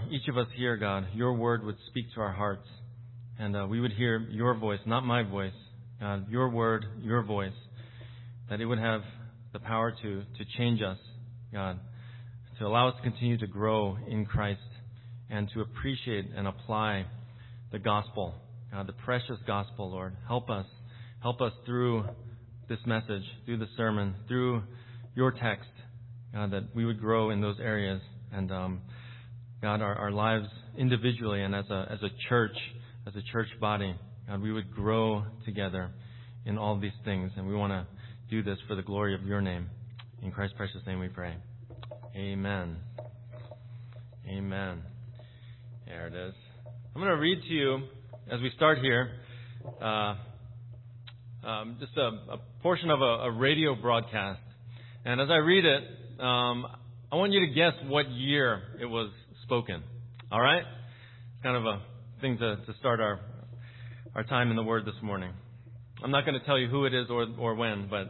each of us here, God, your word would speak to our hearts, and we would hear your voice, not my voice, God, your word, your voice, that it would have the power to change us, God, to allow us to continue to grow in Christ and to appreciate and apply the gospel, God, the precious gospel, Lord. Help us through this message, through the sermon, through your text, God, that we would grow in those areas. And God, our lives individually and as a church body, God, we would grow together in all these things. And we want to do this for the glory of your name. In Christ's precious name we pray. Amen. Amen. There it is. I'm going to read to you, as we start here, just a portion of a radio broadcast. And as I read it, I want you to guess what year it was spoken. All right? It's kind of a thing to start our time in the Word this morning. I'm not going to tell you who it is or when, but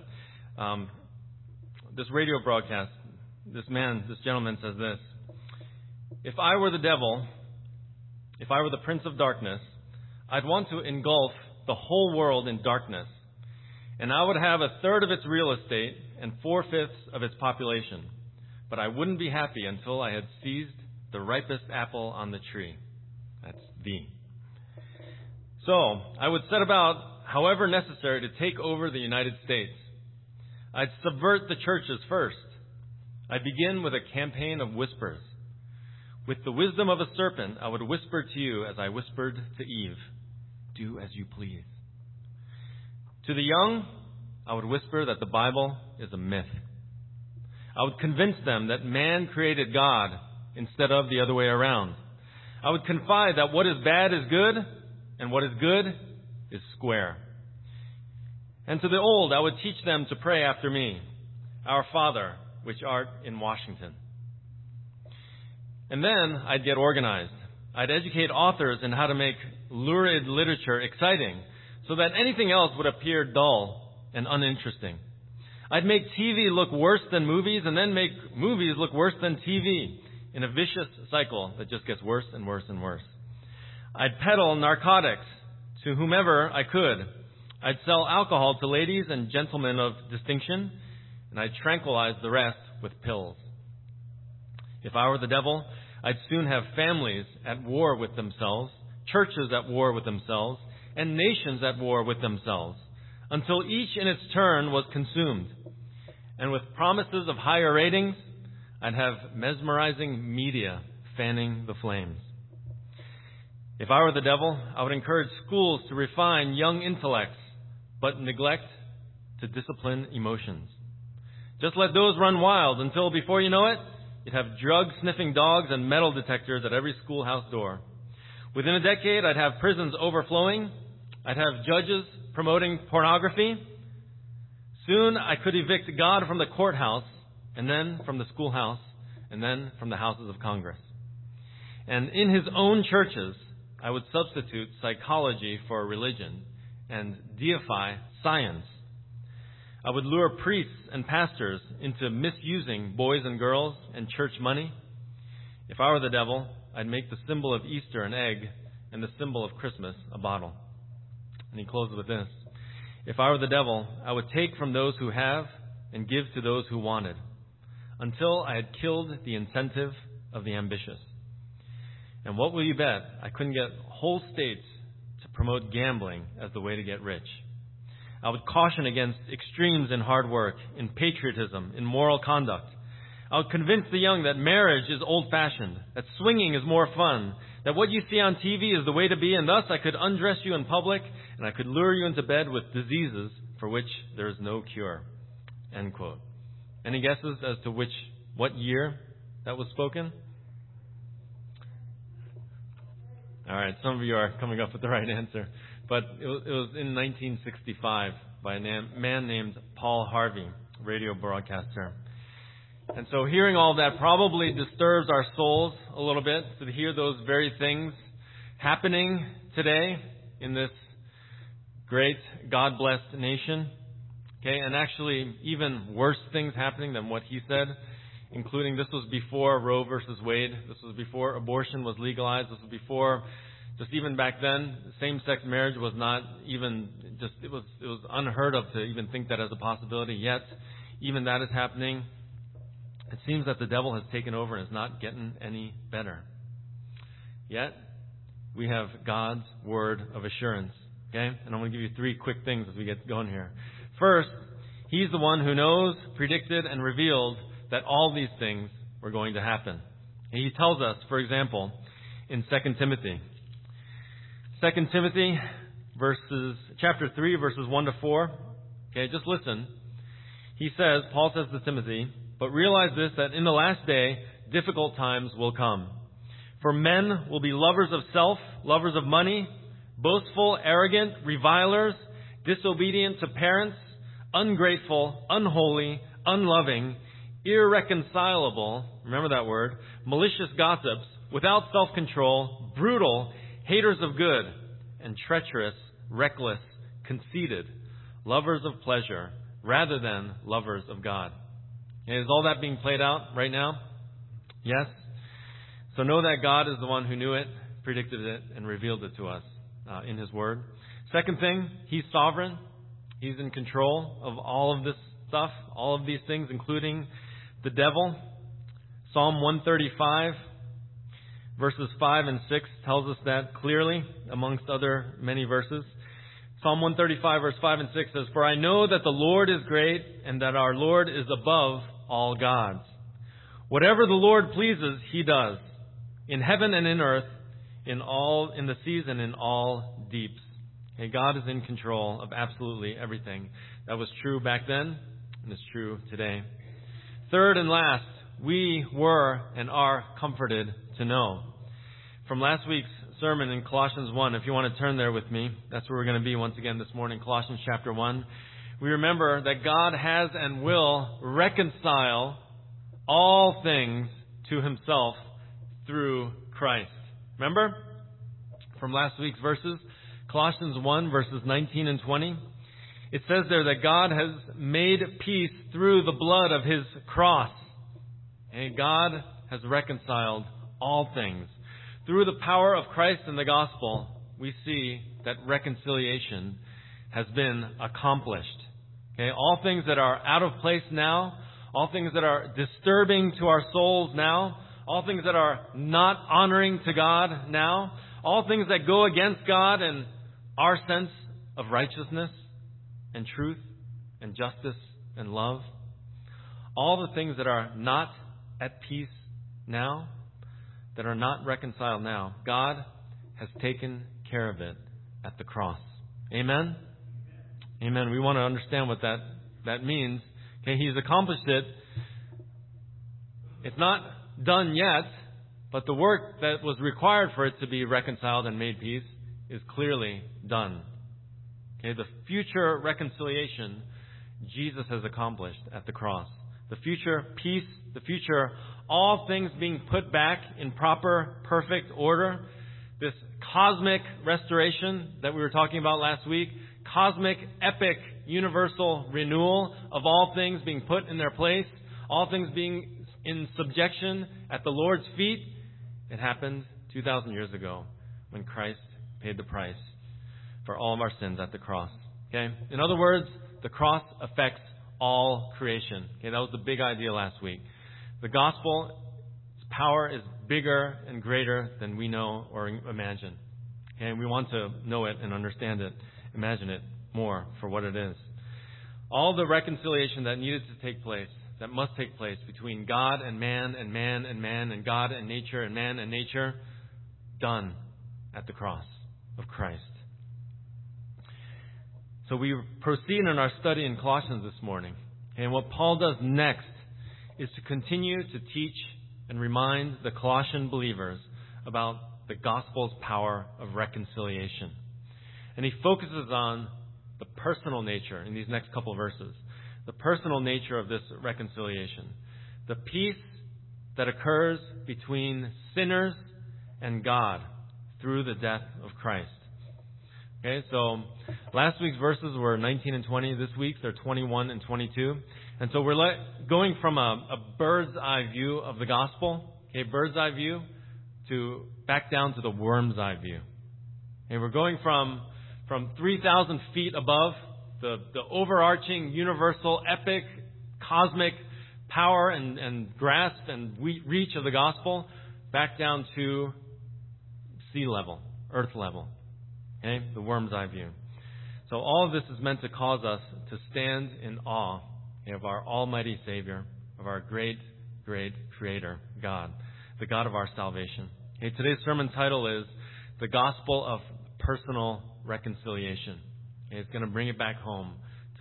this radio broadcast, this gentleman says this: if I were the devil, if I were the prince of darkness, I'd want to engulf the whole world in darkness, and I would have 1/3 of its real estate and 4/5 of its population. But I wouldn't be happy until I had seized the ripest apple on the tree. That's thee. So I would set about, however necessary, to take over the United States. I'd subvert the churches first. I'd begin with a campaign of whispers. With the wisdom of a serpent, I would whisper to you as I whispered to Eve, do as you please. To the young, I would whisper that the Bible is a myth. I would convince them that man created God instead of the other way around. I would confide that what is bad is good and what is good is square. And to the old, I would teach them to pray after me, Our Father, which art in Washington. And then I'd get organized. I'd educate authors in how to make lurid literature exciting so that anything else would appear dull and uninteresting. I'd make TV look worse than movies and then make movies look worse than TV in a vicious cycle that just gets worse and worse and worse. I'd peddle narcotics to whomever I could. I'd sell alcohol to ladies and gentlemen of distinction, and I'd tranquilize the rest with pills. If I were the devil, I'd soon have families at war with themselves, churches at war with themselves, and nations at war with themselves, until each in its turn was consumed. And with promises of higher ratings, I'd have mesmerizing media fanning the flames. If I were the devil, I would encourage schools to refine young intellects, but neglect to discipline emotions. Just let those run wild until, before you know it, you'd have drug-sniffing dogs and metal detectors at every schoolhouse door. Within a decade, I'd have prisons overflowing. I'd have judges promoting pornography. Soon, I could evict God from the courthouse, and then from the schoolhouse, and then from the houses of Congress. And in his own churches, I would substitute psychology for religion and deify science. I would lure priests and pastors into misusing boys and girls and church money. If I were the devil, I'd make the symbol of Easter an egg and the symbol of Christmas a bottle. And he closes with this: if I were the devil, I would take from those who have and give to those who wanted, until I had killed the incentive of the ambitious. And what will you bet? I couldn't get whole states to promote gambling as the way to get rich. I would caution against extremes in hard work, in patriotism, in moral conduct. I would convince the young that marriage is old-fashioned, that swinging is more fun, that what you see on TV is the way to be, and thus I could undress you in public, and I could lure you into bed with diseases for which there is no cure. End quote. Any guesses as to what year that was spoken? All right, some of you are coming up with the right answer. But it was in 1965 by a man named Paul Harvey, radio broadcaster. And so hearing all that probably disturbs our souls a little bit, to hear those very things happening today in this great God-blessed nation. Okay, and actually even worse things happening than what he said including this was before Roe versus Wade. This was before abortion was legalized. This was before, just even back then, same-sex marriage was not even just, it was unheard of to even think that as a possibility. Yet, even that is happening. It seems that the devil has taken over and is not getting any better. Yet, we have God's word of assurance. Okay? And I'm going to give you 3 quick things as we get going here. First, He's the one who knows, predicted, and revealed that all these things were going to happen. And He tells us, for example, in 2 Timothy. 2 Timothy chapter 3, verses 1 to 4. Okay, just listen. He says, Paul says to Timothy, "But realize this, that in the last day, difficult times will come. For men will be lovers of self, lovers of money, boastful, arrogant, revilers, disobedient to parents, ungrateful, unholy, unloving, irreconcilable," remember that word, "malicious gossips, without self-control, brutal, haters of good, and treacherous, reckless, conceited, lovers of pleasure, rather than lovers of God." And is all that being played out right now? Yes. So know that God is the one who knew it, predicted it, and revealed it to us in His Word. Second thing, He's sovereign. He's in control of all of this stuff, all of these things, including the devil. Psalm 135, verses 5 and 6 tells us that clearly, amongst other many verses. Psalm 135, verse 5 and 6 says, "For I know that the Lord is great, and that our Lord is above all gods. Whatever the Lord pleases, He does, in heaven and in earth, in the seas and in all deeps." Okay, God is in control of absolutely everything. That was true back then, and is true today. Third and last, we were and are comforted to know. From last week's sermon in Colossians 1, if you want to turn there with me, that's where we're going to be once again this morning, Colossians chapter 1. We remember that God has and will reconcile all things to Himself through Christ. Remember? From last week's verses, Colossians 1, verses 19 and 20. It says there that God has made peace through the blood of His cross. And God has reconciled all things. Through the power of Christ and the gospel, we see that reconciliation has been accomplished. Okay, all things that are out of place now, all things that are disturbing to our souls now, all things that are not honoring to God now, all things that go against God and our sense of righteousness and truth and justice and love, all the things that are not at peace now, that are not reconciled now, God has taken care of it at the cross. Amen? Amen. We want to understand what that means. Okay, He's accomplished it. It's not done yet, but the work that was required for it to be reconciled and made peace is clearly done. Okay, the future reconciliation Jesus has accomplished at the cross. The future peace, the future all things being put back in proper, perfect order. This cosmic restoration that we were talking about last week, cosmic, epic, universal renewal of all things being put in their place, all things being in subjection at the Lord's feet. It happened 2,000 years ago when Christ paid the price for all of our sins at the cross. Okay? In other words, the cross affects all creation. Okay, that was the big idea last week. The gospel's power is bigger and greater than we know or imagine. Okay, and we want to know it and understand it, imagine it more for what it is. All the reconciliation that needed to take place, that must take place between God and man and man and man and God and nature and man and nature, done at the cross of Christ. So we proceed in our study in Colossians this morning. And what Paul does next is to continue to teach and remind the Colossian believers about the gospel's power of reconciliation. And he focuses on the personal nature in these next couple of verses. The personal nature of this reconciliation. The peace that occurs between sinners and God through the death of Christ. Okay, so last week's verses were 19 and 20. This week's are 21 and 22. And so we're going from a bird's eye view of the gospel, okay, bird's eye view, to back down to the worm's eye view. And we're going from 3,000 feet above the overarching, universal, epic, cosmic power and grasp and reach of the gospel back down to sea level, earth level. Okay? The worm's eye view. So all of this is meant to cause us to stand in awe of our almighty Savior, of our great, great Creator, God, the God of our salvation. Okay, today's sermon title is The Gospel of Personal Reconciliation. Okay, it's going to bring it back home to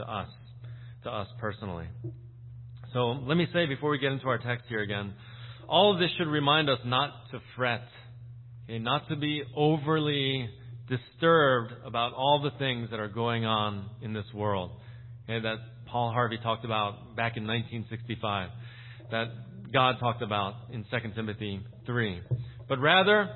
us personally. So let me say before we get into our text here again, all of this should remind us not to fret, okay, not to be overly disturbed about all the things that are going on in this world, okay, that Paul Harvey talked about back in 1965, that God talked about in 2 Timothy 3. But rather,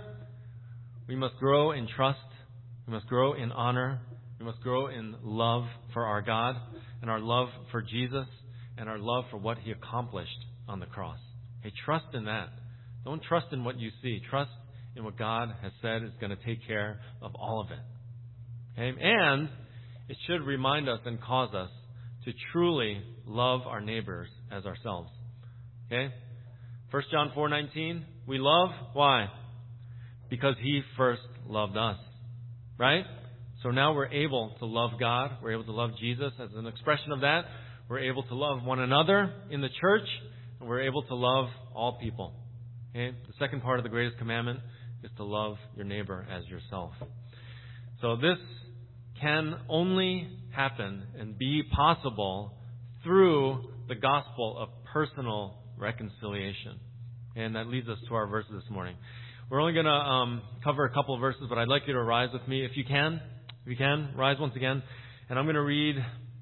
we must grow in trust, we must grow in honor, we must grow in love for our God and our love for Jesus and our love for what He accomplished on the cross. Hey, trust in that. Don't trust in what you see. Trust in what God has said is going to take care of all of it. Okay? And it should remind us and cause us to truly love our neighbors as ourselves. Okay? 1 John 4:19, we love, why? Because He first loved us. Right? So now we're able to love God. We're able to love Jesus as an expression of that. We're able to love one another in the church. And we're able to love all people. Okay? The second part of the greatest commandment is to love your neighbor as yourself. So this can only happen and be possible through the gospel of personal reconciliation. And that leads us to our verses this morning. We're only going to cover a couple of verses, but I'd like you to rise with me if you can. If you can, rise once again. And I'm going to read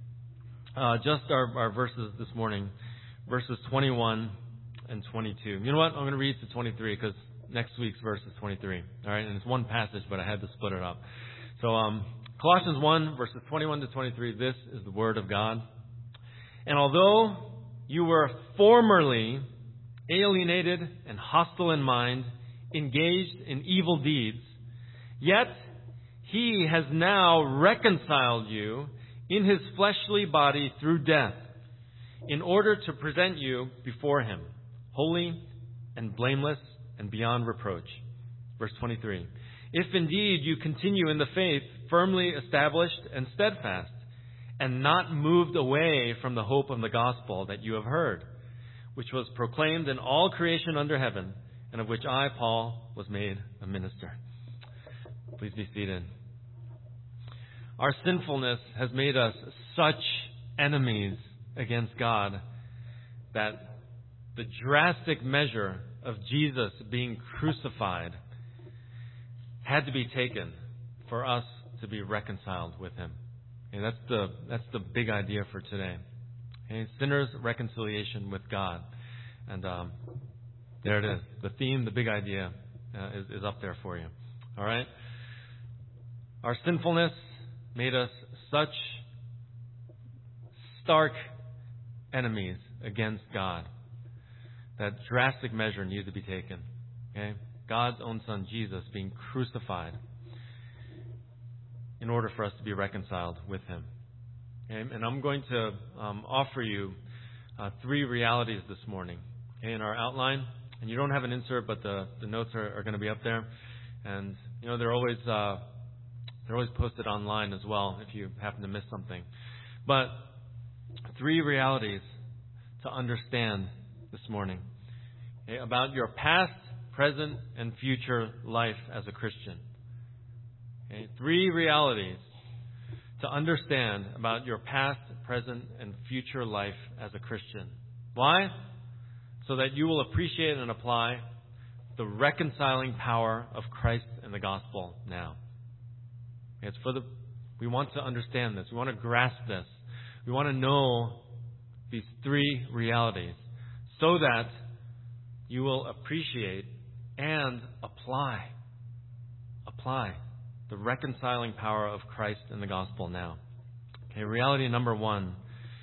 just our verses this morning, verses 21 and 22. You know what? I'm going to read to 23 because next week's verse is 23. All right, and it's one passage, but I had to split it up. So Colossians 1, verses 21 to 23, this is the word of God. And although you were formerly alienated and hostile in mind, engaged in evil deeds, yet He has now reconciled you in His fleshly body through death, in order to present you before Him, holy and blameless and beyond reproach. Verse 23. If indeed you continue in the faith, firmly established and steadfast, and not moved away from the hope of the gospel that you have heard, which was proclaimed in all creation under heaven, and of which I, Paul, was made a minister. Please be seated. Our sinfulness has made us such enemies against God that the drastic measure of Jesus being crucified had to be taken for us to be reconciled with Him. And that's the big idea for today. Okay? Sinners' reconciliation with God. And there it is. The theme, the big idea is up there for you. All right? Our sinfulness made us such stark enemies against God that drastic measure needed to be taken. Okay? God's own Son, Jesus, being crucified in order for us to be reconciled with Him. Okay? And I'm going to offer you three realities this morning, okay, in our outline. And you don't have an insert, but the notes are going to be up there. And, you know, they're always posted online as well if you happen to miss something. But three realities to understand this morning, okay, about your past, present, and future life as a Christian. Okay, three realities to understand about your past, present, and future life as a Christian. Why? So that you will appreciate and apply the reconciling power of Christ and the gospel now. We want to understand this. We want to grasp this. We want to know these three realities so that you will appreciate and apply the reconciling power of Christ and the gospel now. Okay, reality number one.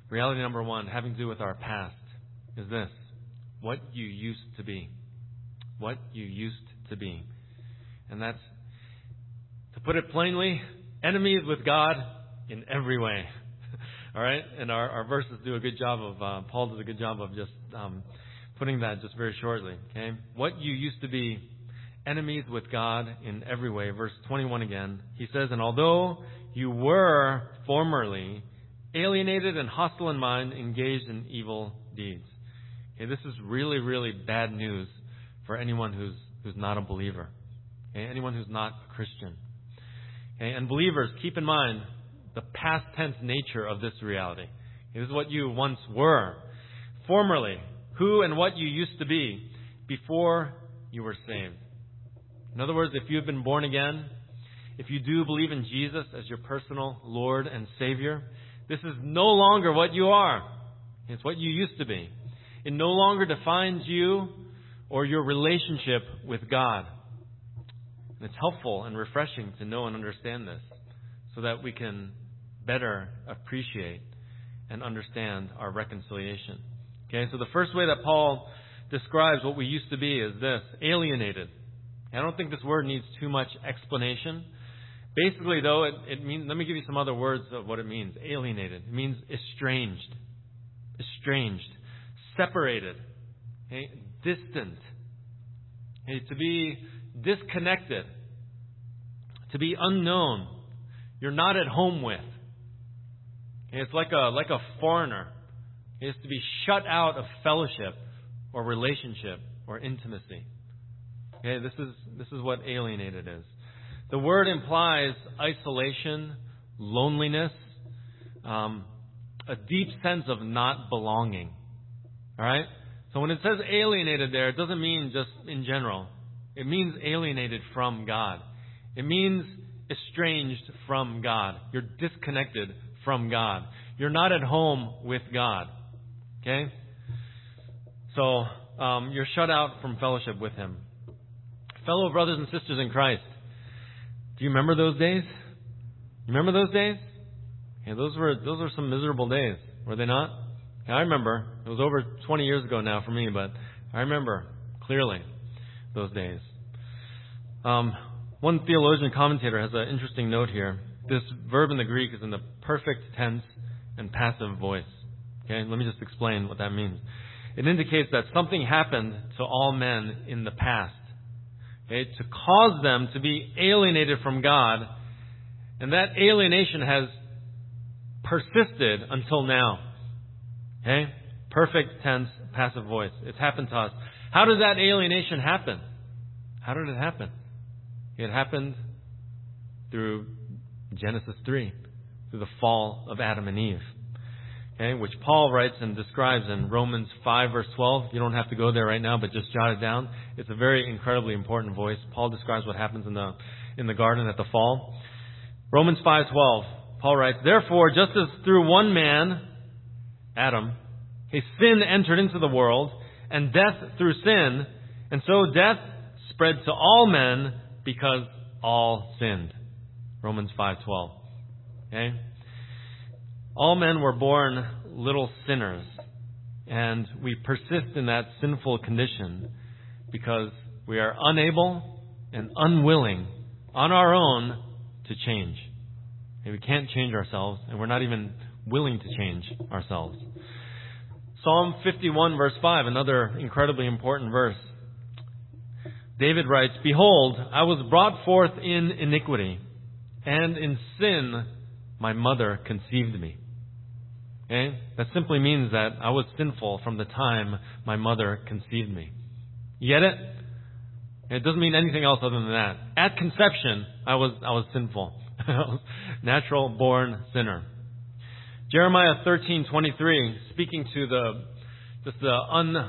Reality number one, having to do with our past, is this: what you used to be. What you used to be. And that's, to put it plainly, enemies with God in every way. All right? And our verses do a good job of, Paul does a good job of just putting that just very shortly. Okay? What you used to be, enemies with God in every way. Verse 21 again. He says, and although you were formerly alienated and hostile in mind, engaged in evil deeds. Okay, this is really, really bad news for anyone who's not a believer. Okay, anyone who's not a Christian. Okay, and believers, keep in mind the past tense nature of this reality. Okay, this is what you once were. Formerly, who and what you used to be before you were saved. In other words, if you've been born again, if you do believe in Jesus as your personal Lord and Savior, this is no longer what you are. It's what you used to be. It no longer defines you or your relationship with God. And it's helpful and refreshing to know and understand this so that we can better appreciate and understand our reconciliation. Okay, so the first way that Paul describes what we used to be is this: alienated. I don't think this word needs too much explanation. Basically, though, it means, let me give you some other words of what it means. Alienated. It means estranged. Estranged. Separated. Okay? Distant. Okay? To be disconnected. To be unknown. You're not at home with. Okay? It's like a foreigner. It's to be shut out of fellowship or relationship or intimacy. Okay? This is what alienated is. The word implies isolation, loneliness, a deep sense of not belonging. All right? So when it says alienated there, it doesn't mean just in general. It means alienated from God. It means estranged from God. You're disconnected from God. You're not at home with God. Okay? So you're shut out from fellowship with Him. Fellow brothers and sisters in Christ, do you remember those days? You remember those days? Yeah, those were some miserable days, were they not? Yeah, I remember. It was over 20 years ago now for me, but I remember clearly those days. One theologian commentator has an interesting note here. This verb in the Greek is in the perfect tense and passive voice. Okay, let me just explain what that means. It indicates that something happened to all men in the past. Okay, to cause them to be alienated from God, and that alienation has persisted until now. Okay? Perfect tense, passive voice. It's happened to us. How did that alienation happen? How did it happen? It happened through Genesis 3, through the fall of Adam and Eve. Okay, which Paul writes and describes in Romans 5 verse 12. You don't have to go there right now, but just jot it down. It's a very incredibly important voice. Paul describes what happens in the garden at the fall. Romans 5:12. Paul writes, therefore, just as through one man, Adam, a sin entered into the world, and death through sin, and so death spread to all men because all sinned. Romans 5:12. Okay? All men were born little sinners, and we persist in that sinful condition because we are unable and unwilling on our own to change. And we can't change ourselves, and we're not even willing to change ourselves. Psalm 51 verse 5, another incredibly important verse. David writes, behold, I was brought forth in iniquity, and in sin my mother conceived me. Okay? That simply means that I was sinful from the time my mother conceived me. You get it? It doesn't mean anything else other than that. At conception, I was sinful. Natural born sinner. Jeremiah 13:23, speaking to the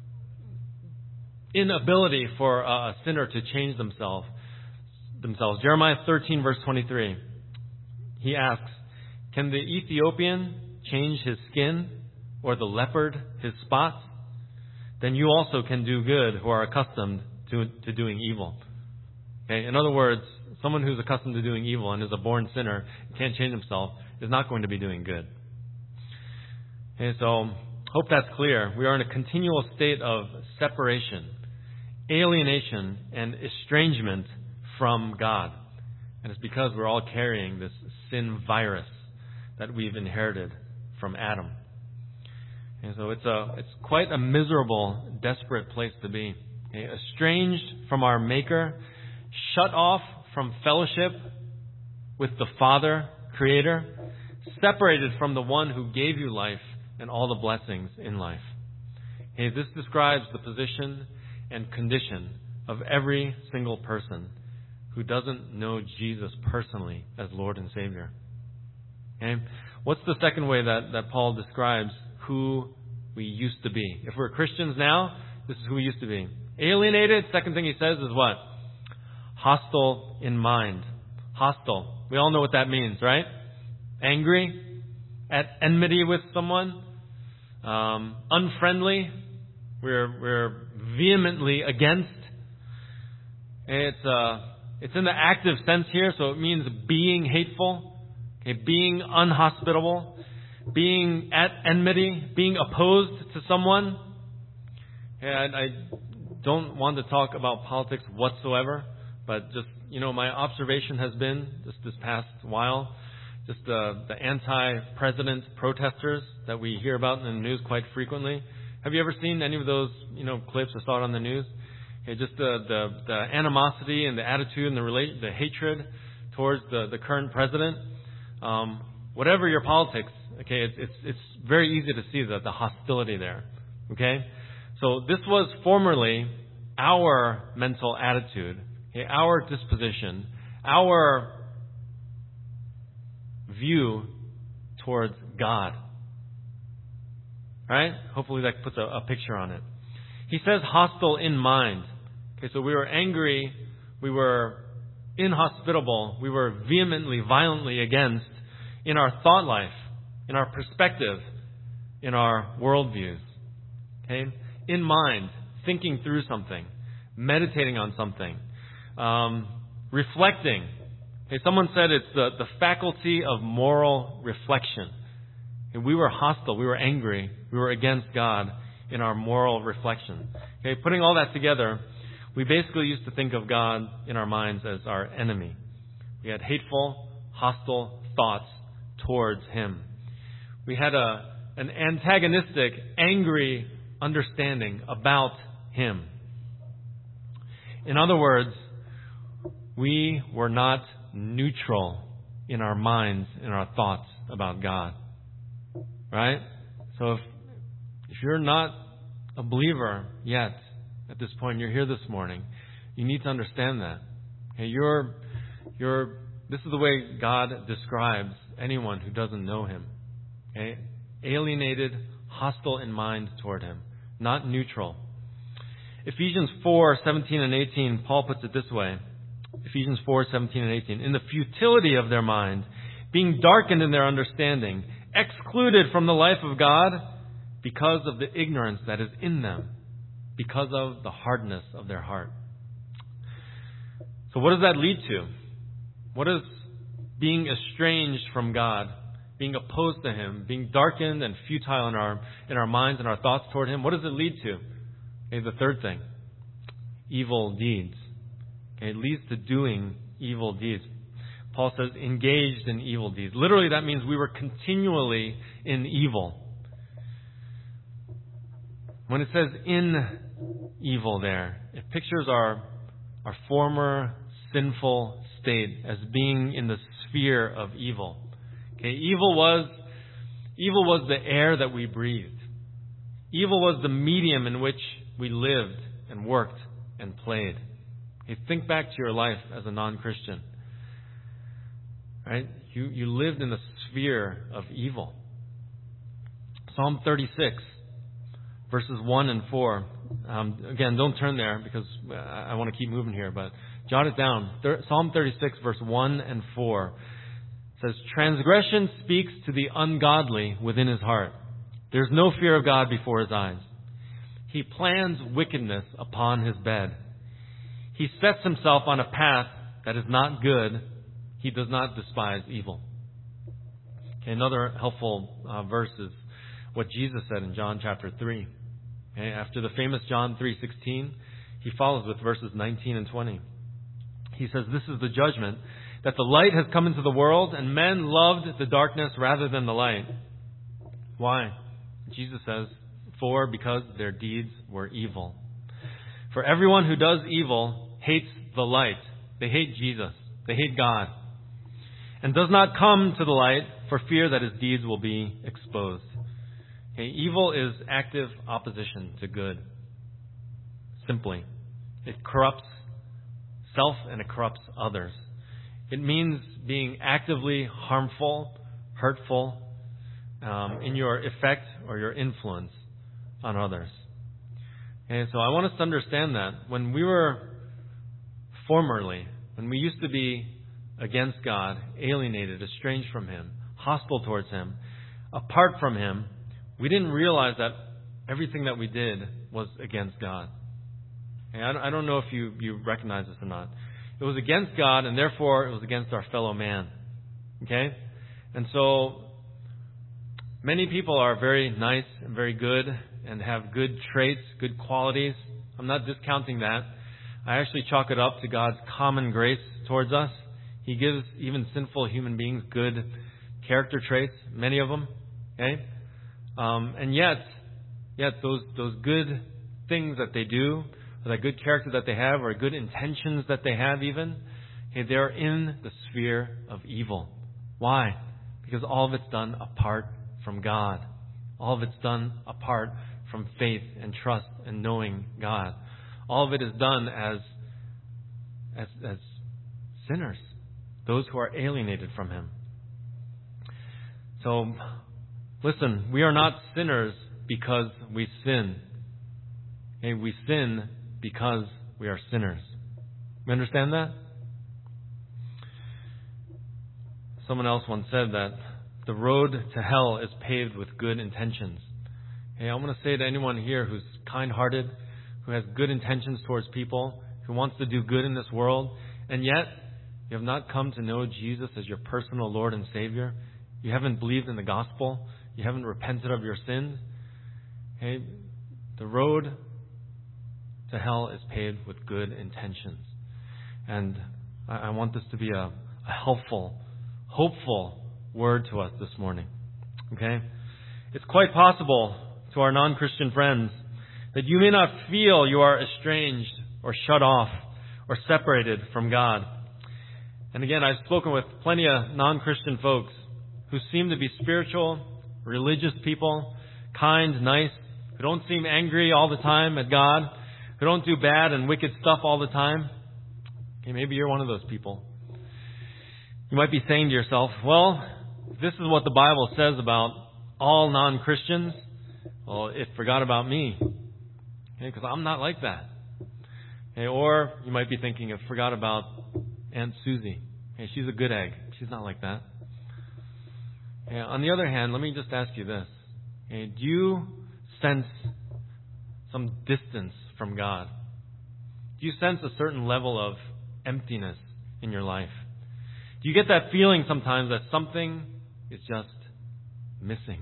inability for a sinner to change themselves. Jeremiah 13 verse 23. He asks, can the Ethiopian change his skin, or the leopard his spots? Then you also can do good who are accustomed to doing evil. Okay? In other words, someone who's accustomed to doing evil and is a born sinner, can't change himself, is not going to be doing good. Okay, so hope that's clear. We are in a continual state of separation, alienation, and estrangement from God. And it's because we're all carrying this sin virus that we've inherited from Adam. And so it's quite a miserable, desperate place to be. Okay? Estranged from our Maker, shut off from fellowship with the Father, Creator, separated from the one who gave you life and all the blessings in life. Okay? This describes the position and condition of every single person who doesn't know Jesus personally as Lord and Savior. Okay? What's the second way that Paul describes who we used to be? If we're Christians now, this is who we used to be. Alienated, second thing he says is what? Hostile in mind. Hostile. We all know what that means, right? Angry, at enmity with someone, unfriendly. We're vehemently against. It's in the active sense here, so it means being hateful, okay, being unhospitable, being at enmity, being opposed to someone. And I don't want to talk about politics whatsoever, but just, my observation has been just this past while, just the anti-president protesters that we hear about in the news quite frequently. Have you ever seen any of those, clips or saw it on the news? Okay, just the animosity and the attitude and the hatred towards the current president. Whatever your politics, okay, it's very easy to see the hostility there. Okay? So this was formerly our mental attitude, okay, our disposition, our view towards God. Right? Hopefully that puts a picture on it. He says hostile in mind. Okay, so we were angry, we were inhospitable, we were vehemently, violently against in our thought life, in our perspective, in our worldviews. Okay? In mind, thinking through something, meditating on something, reflecting. Okay, someone said it's the faculty of moral reflection. Okay, we were hostile, we were angry, we were against God in our moral reflection. Okay, putting all that together, we basically used to think of God in our minds as our enemy. We had hateful, hostile thoughts towards Him. We had an antagonistic, angry understanding about Him. In other words, we were not neutral in our minds, in our thoughts about God. Right? So if you're not a believer yet, at this point, you're here this morning, you need to understand that. Okay, this is the way God describes anyone who doesn't know Him. Okay? Alienated, hostile in mind toward Him, not neutral. Ephesians 4:17 and 18, Paul puts it this way. Ephesians 4:17 and 18. In the futility of their mind, being darkened in their understanding, excluded from the life of God because of the ignorance that is in them, because of the hardness of their heart. So what does that lead to? What does being estranged from God, being opposed to Him, being darkened and futile in our minds and our thoughts toward Him, what does it lead to? Okay, the third thing, evil deeds. Okay, it leads to doing evil deeds. Paul says engaged in evil deeds. Literally that means we were continually in evil. When it says in evil there, it pictures our former sinful state as being in the sphere of evil. Okay, evil was the air that we breathed. Evil was the medium in which we lived and worked and played. Okay, think back to your life as a non-Christian. Right? You lived in the sphere of evil. Psalm 36, verses 1 and 4. Again, don't turn there because I want to keep moving here, but jot it down. Psalm 36, verse 1 and 4 says, transgression speaks to the ungodly within his heart. There's no fear of God before his eyes. He plans wickedness upon his bed. He sets himself on a path that is not good. He does not despise evil. Okay, another helpful verse is what Jesus said in John chapter 3. Okay? After the famous John 3:16, he follows with verses 19 and 20. He says, "This is the judgment, that the light has come into the world, and men loved the darkness rather than the light." Why? Jesus says, because their deeds were evil. For everyone who does evil hates the light. They hate Jesus. They hate God. And does not come to the light for fear that his deeds will be exposed. Okay, evil is active opposition to good. Simply. It corrupts self and it corrupts others. It means being actively harmful, hurtful, in your effect or your influence on others. And so I want us to understand that when we used to be against God, alienated, estranged from Him, hostile towards Him, apart from Him, we didn't realize that everything that we did was against God. And I don't know if you recognize this or not. It was against God, and therefore it was against our fellow man. Okay? And so many people are very nice and very good and have good traits, good qualities. I'm not discounting that. I actually chalk it up to God's common grace towards us. He gives even sinful human beings good character traits, many of them. Okay? And yet those good things that they do, or that good character that they have, or good intentions that they have even, okay, they're in the sphere of evil. Why? Because all of it's done apart from God. All of it's done apart from faith and trust and knowing God. All of it is done as sinners, those who are alienated from Him. So, listen, we are not sinners because we sin. Okay, we sin because we are sinners. You understand that? Someone else once said that the road to hell is paved with good intentions. Hey, I want to say to anyone here who's kind-hearted, who has good intentions towards people, who wants to do good in this world, and yet you have not come to know Jesus as your personal Lord and Savior. You haven't believed in the gospel. You haven't repented of your sins. Hey, the road to hell is paved with good intentions. And I want this to be a helpful, hopeful word to us this morning. Okay? It's quite possible to our non-Christian friends that you may not feel you are estranged or shut off or separated from God. And again, I've spoken with plenty of non-Christian folks who seem to be spiritual, religious people, kind, nice, who don't seem angry all the time at God, who don't do bad and wicked stuff all the time. Okay, maybe you're one of those people. You might be saying to yourself, well, this is what the Bible says about all non-Christians. Well, it forgot about me. Because I'm not like that. Okay, or you might be thinking, it forgot about Aunt Susie. Okay, she's a good egg. She's not like that. Okay, on the other hand, let me just ask you this. Okay, do you sense some distance from God? Do you sense a certain level of emptiness in your life? Do you get that feeling sometimes that something is just missing?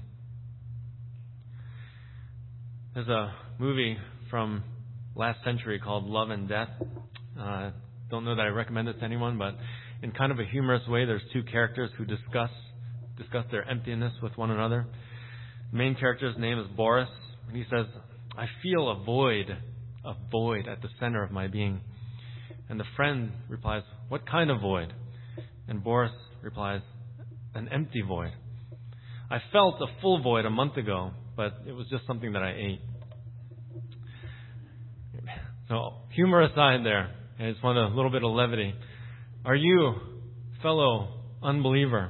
There's a movie from last century called Love and Death. Don't know that I recommend it to anyone, but in kind of a humorous way, there's two characters who discuss their emptiness with one another. The main character's name is Boris, and he says, "I feel a void at the center of my being." And the friend replies, "What kind of void?" And Boris replies, "An empty void. I felt a full void a month ago, but it was just something that I ate." So, humor aside there, I just want a little bit of levity. Are you, fellow unbeliever,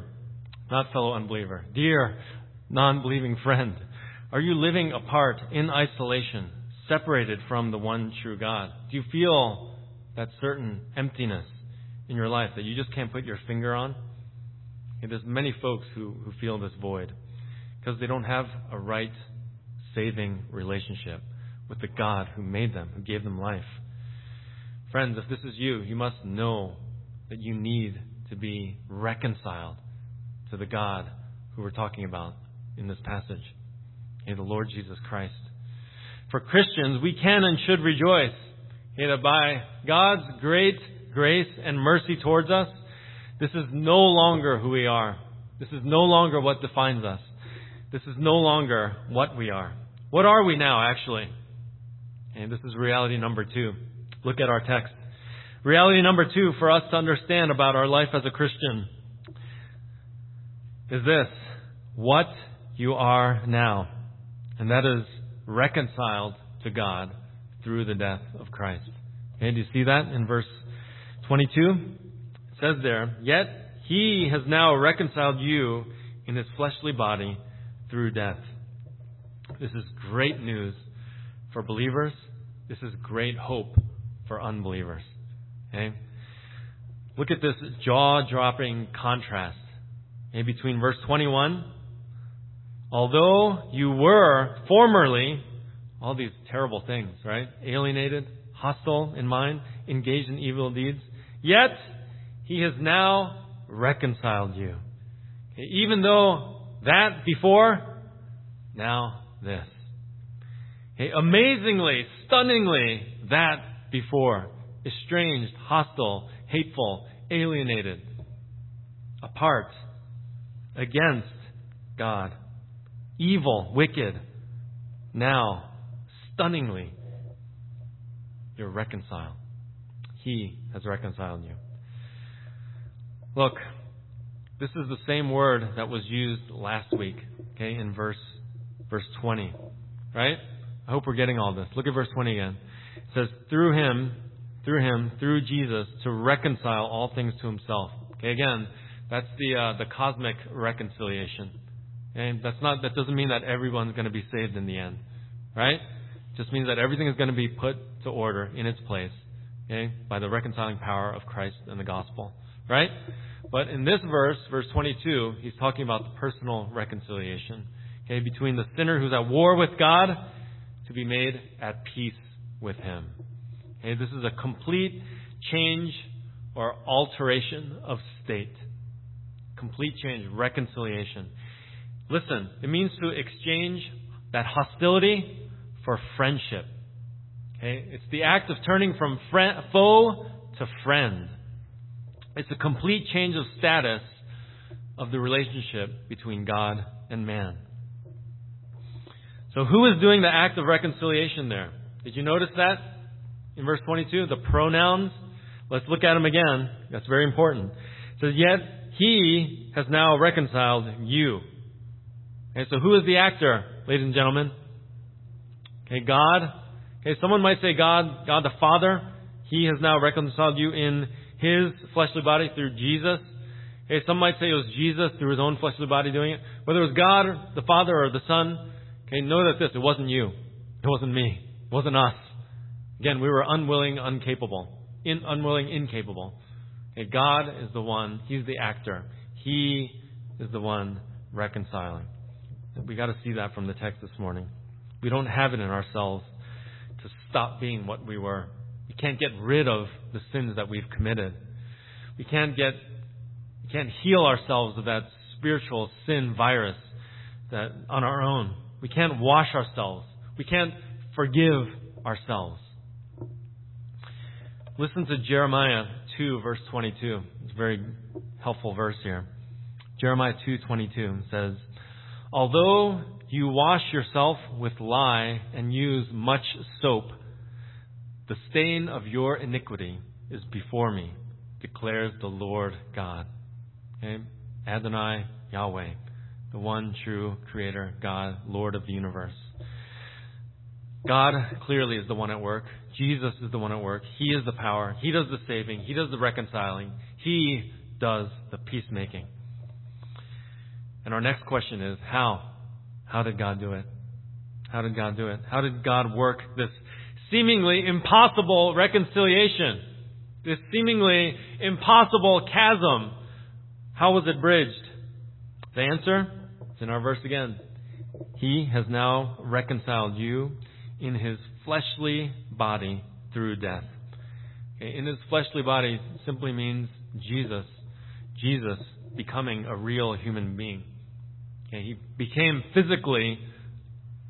dear non-believing friend, are you living apart, in isolation, separated from the one true God? Do you feel that certain emptiness in your life that you just can't put your finger on? Okay, there's many folks who feel this void because they don't have a right, saving relationship with the God who made them, who gave them life. Friends, if this is you, you must know that you need to be reconciled to the God who we're talking about in this passage. The Lord Jesus Christ. For Christians, we can and should rejoice that by God's great grace and mercy towards us, this is no longer who we are. This is no longer what defines us. This is no longer what we are. What are we now, actually? And this is reality number 2. Look at our text. Reality number 2 for us to understand about our life as a Christian is this: what you are now. And that is reconciled to God through the death of Christ. Okay, do you see that in verse 22? It says there, "Yet He has now reconciled you in His fleshly body through death." This is great news for believers. This is great hope for unbelievers. Okay? Look at this jaw-dropping contrast between verse 21. Although you were formerly all these terrible things, right? Alienated, hostile in mind, engaged in evil deeds, yet He has now reconciled you. Okay? Even though that before, now this. Okay? Amazingly, stunningly, that before. Estranged, hostile, hateful, alienated, apart, against God, evil, wicked. Now, stunningly, you're reconciled. He has reconciled you. Look, this is the same word that was used last week, okay, in verse 20, right? I hope we're getting all this. Look at verse 20 again. It says, through Jesus, to reconcile all things to Himself. Okay, again, that's the cosmic reconciliation. Okay? That doesn't mean that everyone's going to be saved in the end, right? It just means that everything is going to be put to order in its place, okay, by the reconciling power of Christ and the gospel, right? But in this verse 22, he's talking about the personal reconciliation, okay, between the sinner who's at war with God to be made at peace with Him. Okay, this is a complete change or alteration of state. Complete change, reconciliation. Listen, it means to exchange that hostility for friendship. Okay, it's the act of turning from foe to friend. It's a complete change of status of the relationship between God and man. So who is doing the act of reconciliation there? Did you notice that in verse 22? The pronouns. Let's look at them again. That's very important. It says, yet He has now reconciled you. Okay, so who is the actor, ladies and gentlemen? Okay, God. Okay, someone might say God the Father. He has now reconciled you in His fleshly body through Jesus. Okay, some might say it was Jesus through His own fleshly body doing it. Whether it was God, the Father, or the Son, okay, know that it wasn't you. It wasn't me. It wasn't us. Again, we were unwilling, incapable. Okay, God is the one. He's the actor. He is the one reconciling. We got to see that from the text this morning. We don't have it in ourselves to stop being what we were. We can't get rid of the sins that we've committed. We can't heal ourselves of that spiritual sin virus that on our own. We can't wash ourselves. We can't forgive ourselves. Listen to Jeremiah 2, verse 22. It's a very helpful verse here. Jeremiah 2:22 says, although you wash yourself with lye and use much soap, the stain of your iniquity is before me, declares the Lord God. Okay? Adonai, Yahweh, the one true Creator, God, Lord of the universe. God clearly is the one at work. Jesus is the one at work. He is the power. He does the saving. He does the reconciling. He does the peacemaking. And our next question is, how? How did God do it? How did God do it? How did God work this seemingly impossible reconciliation? This seemingly impossible chasm? How was it bridged? The answer is in our verse again. He has now reconciled you in His fleshly body through death. Okay, in His fleshly body simply means Jesus becoming a real human being. Okay, He became physically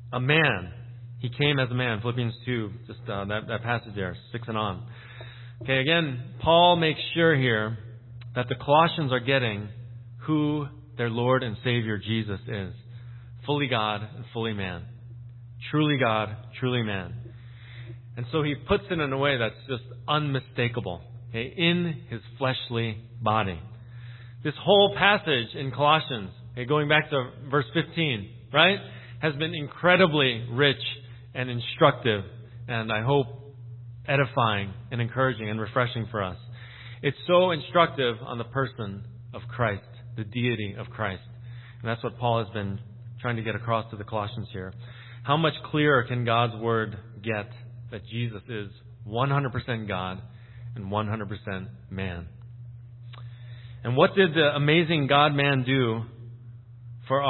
A man. He came as a man. Philippians 2, just that passage there, 6 and on. Okay, again, Paul makes sure here that the Colossians are getting who their Lord and Savior Jesus is. Fully God and fully man. Truly God, truly man. And so he puts it in a way that's just unmistakable. Okay, in his fleshly body. This whole passage in Colossians, okay, going back to verse 15, right, has been incredibly rich and instructive, and I hope edifying and encouraging and refreshing for us. It's so instructive on the person of Christ, the deity of Christ. And that's what Paul has been trying to get across to the Colossians here. How much clearer can God's Word get that Jesus is 100% God and 100% man? And what did the amazing God-man do for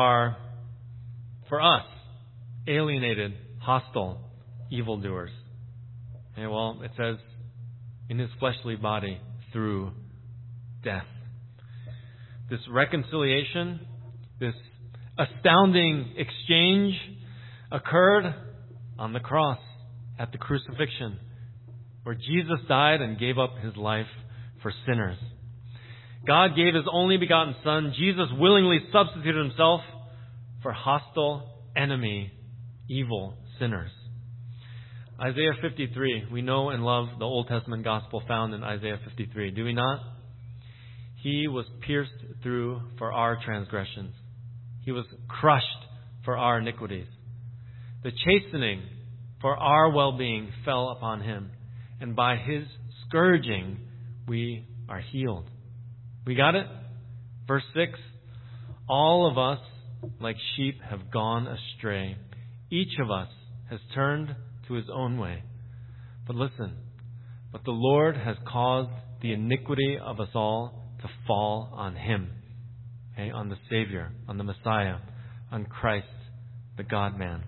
us, alienated, hostile, evildoers? Okay, well, it says, in his fleshly body, through death. This reconciliation, this astounding exchange occurred on the cross, at the crucifixion, where Jesus died and gave up his life for sinners. God gave his only begotten Son. Jesus willingly substituted himself for hostile, enemy, evil sinners. Isaiah 53. We know and love the Old Testament gospel found in Isaiah 53. Do we not? He was pierced through for our transgressions. He was crushed for our iniquities. The chastening for our well-being fell upon him. And by his scourging, we are healed. We got it? Verse 6. All of us, like sheep, have gone astray. Each of us has turned to his own way. But listen, but the Lord has caused the iniquity of us all to fall on him. Okay? On the Savior, on the Messiah, on Christ, the God-man.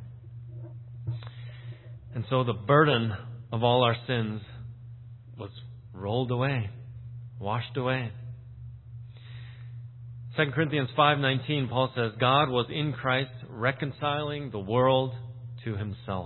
And so the burden of all our sins was rolled away, washed away. 2 Corinthians 5:19, Paul says, God was in Christ reconciling the world to himself.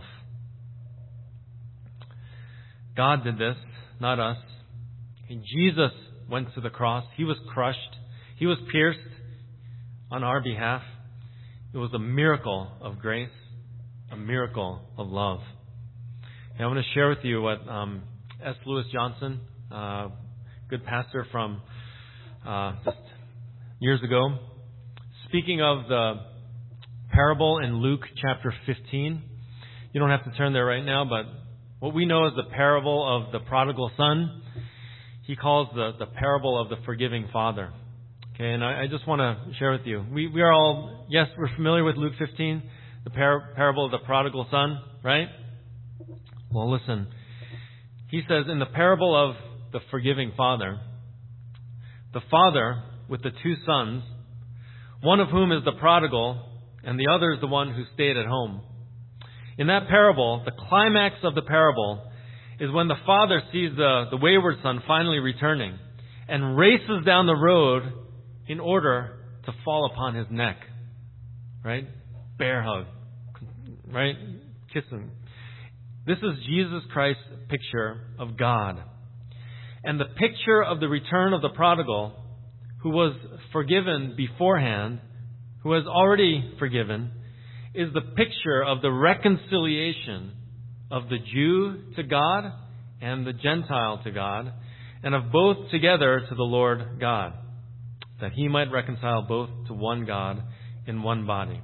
God did this, not us. And Jesus went to the cross. He was crushed. He was pierced on our behalf. It was a miracle of grace, a miracle of love. And I want to share with you what S. Lewis Johnson, good pastor from just years ago, speaking of the parable in Luke chapter 15. You don't have to turn there right now, but what we know is the parable of the prodigal son. He calls the parable of the forgiving father. Okay, and I just want to share with you. We are all, yes, we're familiar with Luke 15, the parable of the prodigal son, right? Well, listen. He says in the parable of the forgiving father, the father with the two sons, one of whom is the prodigal and the other is the one who stayed at home. In that parable, the climax of the parable is when the father sees the wayward son finally returning and races down the road in order to fall upon his neck. Right? Bear hug. Right? Kiss him. This is Jesus Christ's picture of God. And the picture of the return of the prodigal, who was forgiven beforehand, who has already forgiven, is the picture of the reconciliation of the Jew to God and the Gentile to God, and of both together to the Lord God, that he might reconcile both to one God in one body.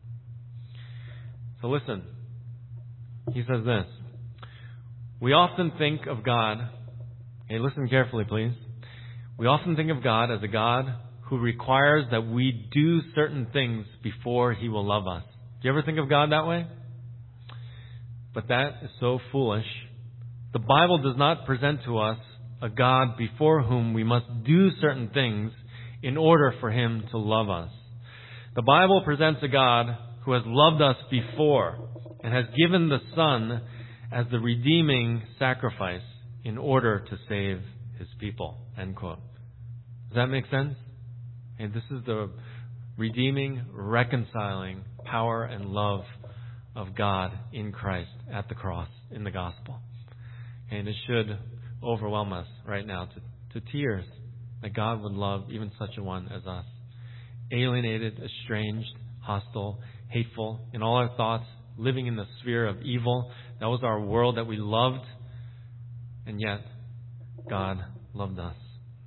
So listen, he says this. We often think of God, hey, listen carefully please. We often think of God as a God who requires that we do certain things before he will love us. Do you ever think of God that way? But that is so foolish. The Bible does not present to us a God before whom we must do certain things in order for him to love us. The Bible presents a God who has loved us before and has given the Son as the redeeming sacrifice in order to save his people. End quote. Does that make sense? And this is the redeeming, reconciling power and love of God in Christ at the cross in the gospel. And it should overwhelm us right now to tears that God would love even such a one as us. Alienated, estranged, hostile, hateful, in all our thoughts, living in the sphere of evil. That was our world that we loved, and yet God loved us.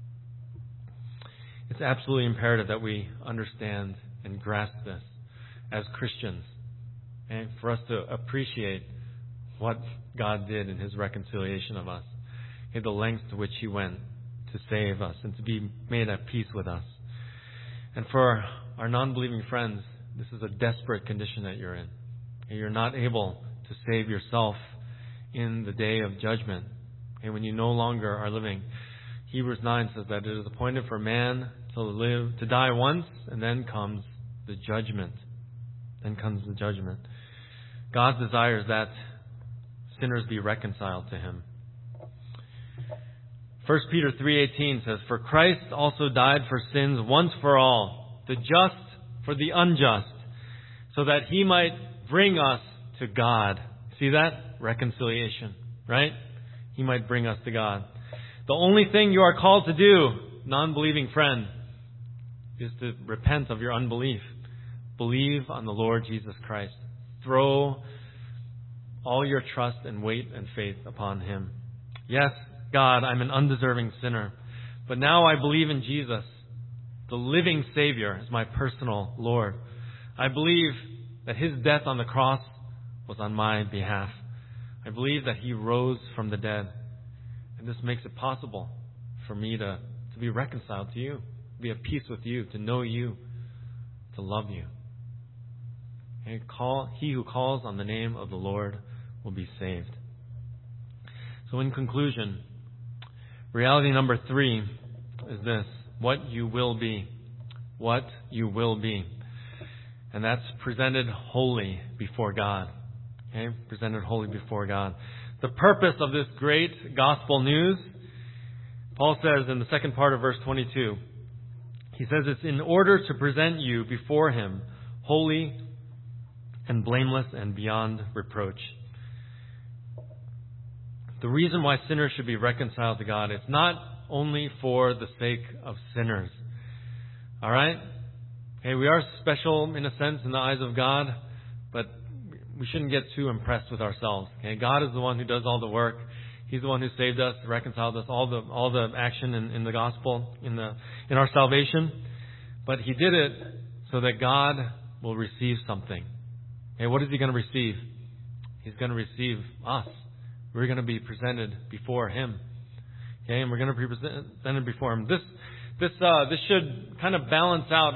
It's absolutely imperative that we understand and grasp this as Christians, and for us to appreciate what God did in His reconciliation of us, and the lengths to which He went to save us and to be made at peace with us. And for our non-believing friends, this is a desperate condition that you're in. And you're not able to save yourself in the day of judgment. And when you no longer are living, Hebrews 9 says that it is appointed for man to die once, and then comes the judgment. Then comes the judgment. God's desire is that sinners be reconciled to Him. 1 Peter 3:18 says, "For Christ also died for sins once for all, the just for the unjust, so that He might bring us to God." See that? Reconciliation, right? He might bring us to God. The only thing you are called to do, non-believing friend, is to repent of your unbelief. Believe on the Lord Jesus Christ. Throw all your trust and weight and faith upon Him. Yes, God, I'm an undeserving sinner, but now I believe in Jesus, the living Savior, as my personal Lord. I believe that His death on the cross was on my behalf. I believe that He rose from the dead. And this makes it possible for me to be reconciled to you, to be at peace with you, to know you, to love you. And he who calls on the name of the Lord will be saved. So in conclusion, reality number 3 is this: what you will be. What you will be. And that's presented wholly before God. Okay? Presented wholly before God. The purpose of this great gospel news, Paul says in the second part of verse 22, he says it's in order to present you before Him holy and blameless and beyond reproach. The reason why sinners should be reconciled to God, it's not only for the sake of sinners. All right? Okay, we are special in a sense in the eyes of God, but we shouldn't get too impressed with ourselves. Okay, God is the one who does all the work. He's the one who saved us, reconciled us, all the action in the gospel, in our salvation. But He did it so that God will receive something. Okay, what is He going to receive? He's going to receive us. We're going to be presented before Him. Okay, and we're going to be presented before Him. This should kind of balance out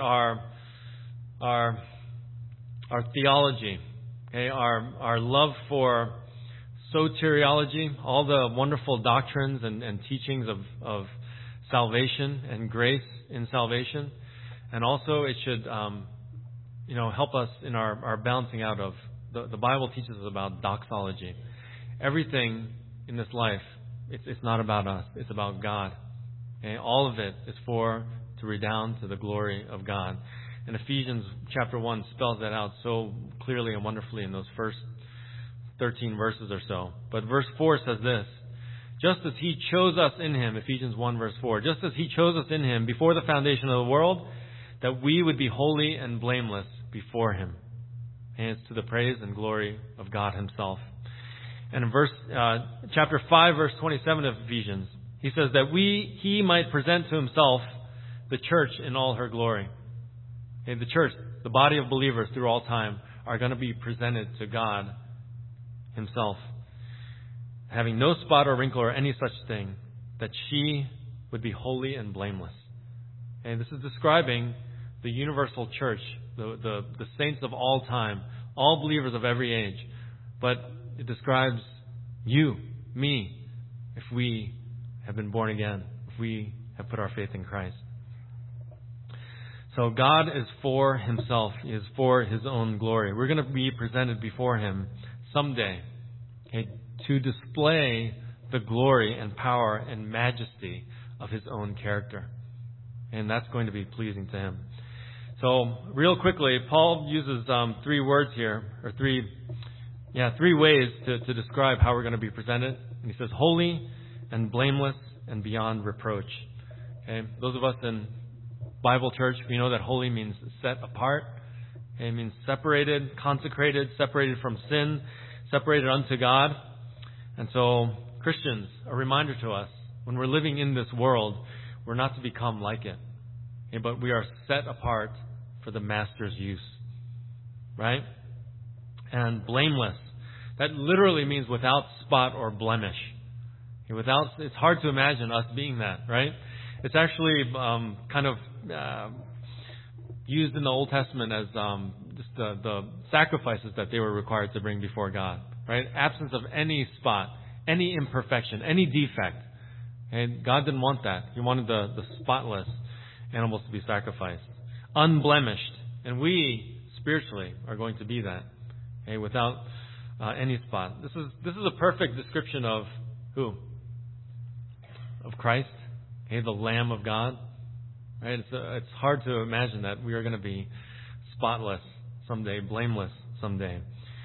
our theology. Okay, our love for soteriology, all the wonderful doctrines and teachings of salvation and grace in salvation, and also it should help us in our balancing out of the Bible teaches us about doxology. Everything in this life, it's not about us; it's about God. Okay, all of it is to redound to the glory of God. And Ephesians chapter 1 spells that out so clearly and wonderfully in those first 13 verses or so. But verse 4 says this: just as He chose us in Him, Ephesians 1 verse 4, just as He chose us in Him before the foundation of the world, that we would be holy and blameless before Him. And it's to the praise and glory of God Himself. And in chapter 5 verse 27 of Ephesians, he says that He might present to Himself the church in all her glory. Okay, the church, the body of believers through all time, are going to be presented to God Himself, having no spot or wrinkle or any such thing, that she would be holy and blameless. And this is describing the universal church, the saints of all time, all believers of every age. But it describes you, me, if we have been born again, if we have put our faith in Christ. So God is for Himself. He is for His own glory. We're going to be presented before Him someday, okay, to display the glory and power and majesty of His own character. And that's going to be pleasing to Him. So real quickly, Paul uses three words here, or three ways to describe how we're going to be presented. And he says holy and blameless and beyond reproach. Okay, those of us in Bible church, we know that holy means set apart. Okay, it means separated, consecrated, separated from sin, separated unto God. And so Christians, a reminder to us, when we're living in this world, we're not to become like it. Okay, but we are set apart for the Master's use. Right? And blameless. That literally means without spot or blemish. Okay, it's hard to imagine us being that, right? It's actually kind of used in the Old Testament as just the sacrifices that they were required to bring before God. Right? Absence of any spot, any imperfection, any defect. And God didn't want that. He wanted the spotless animals to be sacrificed. Unblemished. And we, spiritually, are going to be that. Okay, without any spot. This is a perfect description of who? Of Christ. Okay, the Lamb of God. Right? It's hard to imagine that we are going to be spotless someday, blameless someday.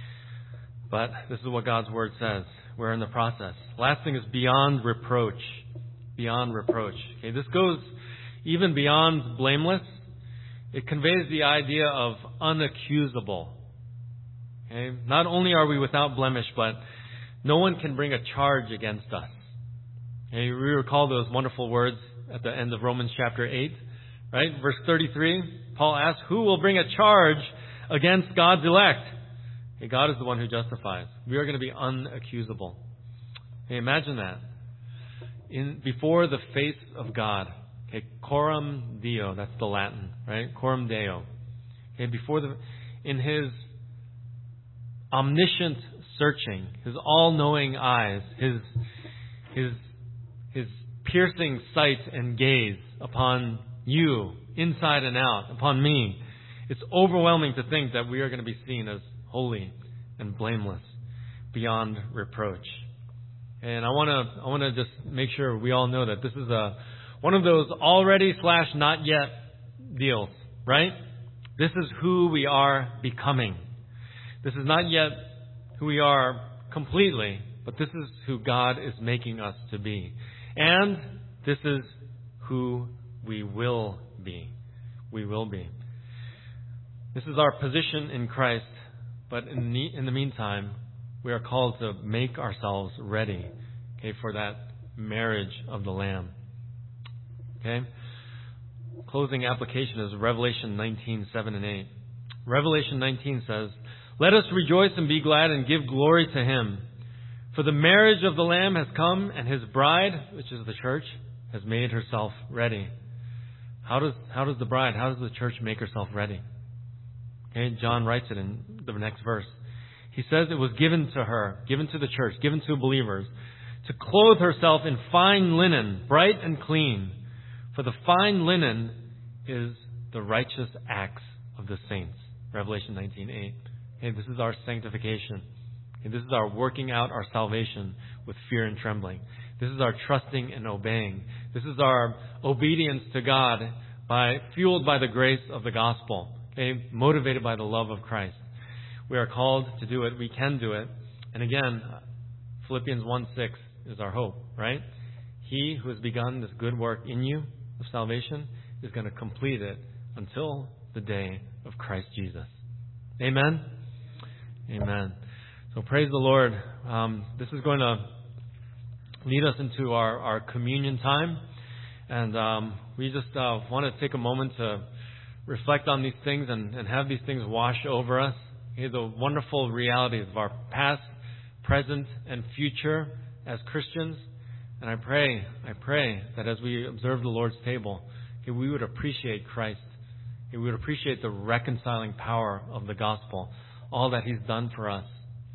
But this is what God's Word says. We're in the process. Last thing is beyond reproach. Beyond reproach. Okay, this goes even beyond blameless. It conveys the idea of unaccusable. Okay? Not only are we without blemish, but no one can bring a charge against us. Okay? We recall those wonderful words at the end of Romans chapter 8, right? Verse 33, Paul asks, who will bring a charge against God's elect? Okay, God is the one who justifies. We are going to be unaccusable. Okay, imagine that. Before the face of God. Okay, coram Deo, that's the Latin, right? Coram Deo. Okay, in His omniscient searching, His all-knowing eyes, His piercing sight and gaze upon you, inside and out, upon me. It's overwhelming to think that we are going to be seen as holy and blameless, beyond reproach. And I want to just make sure we all know that this is one of those already/not yet deals, right? This is who we are becoming. This is not yet who we are completely, but this is who God is making us to be. And this is who we will be. We will be. This is our position in Christ, but in the meantime, we are called to make ourselves ready, okay, for that marriage of the Lamb. Okay? Closing application is Revelation 19:7 and 8. Revelation 19 says, let us rejoice and be glad and give glory to Him. For the marriage of the Lamb has come, and His bride, which is the church, has made herself ready. How does the church make herself ready? Okay, John writes it in the next verse. He says it was given to her, given to the church, given to believers, to clothe herself in fine linen, bright and clean. For the fine linen is the righteous acts of the saints. Revelation 19:8. Okay, this is our sanctification. Okay, this is our working out our salvation with fear and trembling. This is our trusting and obeying. This is our obedience to God fueled by the grace of the gospel. Okay, motivated by the love of Christ. We are called to do it. We can do it. And again, Philippians 1:6 is our hope, right? He who has begun this good work in you of salvation is going to complete it until the day of Christ Jesus. Amen? Amen. So praise the Lord. This is going to lead us into our communion time. And we just want to take a moment to reflect on these things and have these things wash over us. The wonderful realities of our past, present, and future as Christians. And I pray that as we observe the Lord's table, we would appreciate Christ. We would appreciate the reconciling power of the gospel, all that He's done for us.